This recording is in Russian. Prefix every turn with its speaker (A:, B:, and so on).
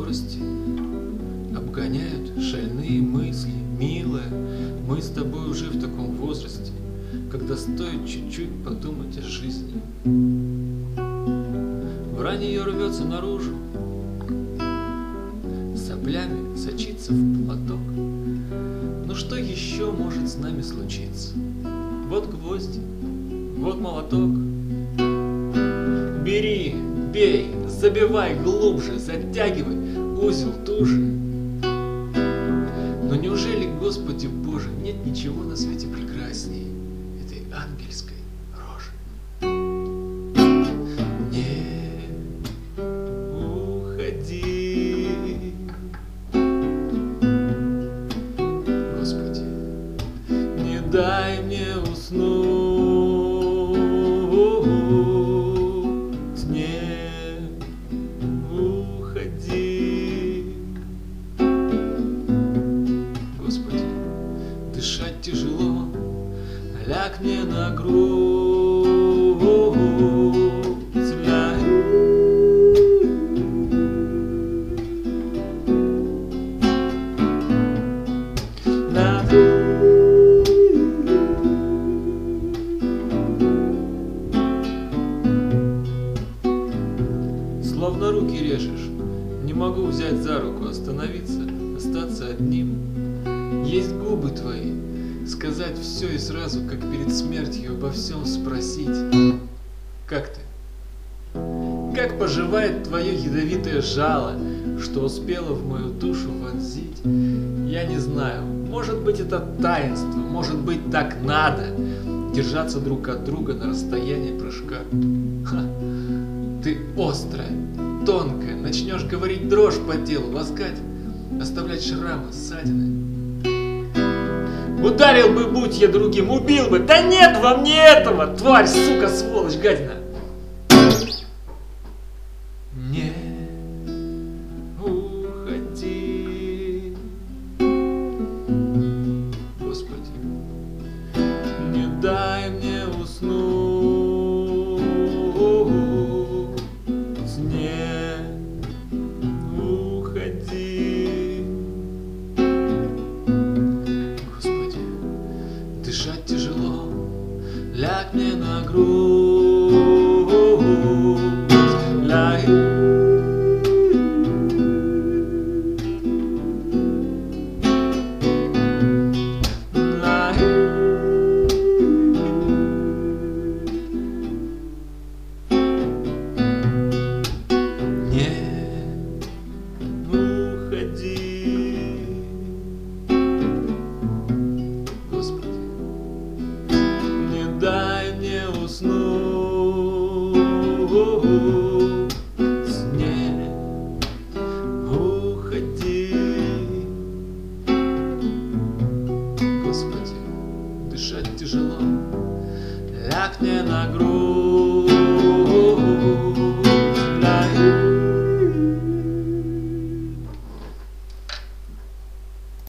A: скорости обгоняют шальные мысли, милая. Мы с тобой уже в таком возрасте, когда стоит чуть-чуть подумать о жизни. Вранье рвется наружу, соплями сочится в платок. Но что еще может с нами случиться? Вот гвозди, вот молоток. Бери, бей, забивай глубже, затягивай узел туже. Но неужели, Господи Боже, нет ничего на свете прекрасней этой ангельской рожи? Не уходи, Господи, не дай мне уснуть, не уходи. Господи, дышать тяжело, ляг мне на грудь, ляг. Словно руки режешь, не могу взять за руку, остановиться, остаться одним. Есть губы твои, сказать все и сразу, как перед смертью, обо всем спросить. Как ты? Как поживает твое ядовитое жало, что успело в мою душу вонзить? Я не знаю, может быть это таинство, может быть так надо, держаться друг от друга на расстоянии прыжка. Ха. Ты острая, тонкая, начнешь говорить дрожь по телу, ласкать, оставлять шрамы, ссадины. Ударил бы, будь я другим, убил бы, да нет во мне этого, тварь, сука, сволочь, гадина. Не уходи, Господи, не дай мне уснуть. Дышать тяжело, ляг мне на грудь, ляг. Не уходи, Господи, не дай мне уснуть, не уходи, Господи, дышать тяжело, ляг мне на грудь.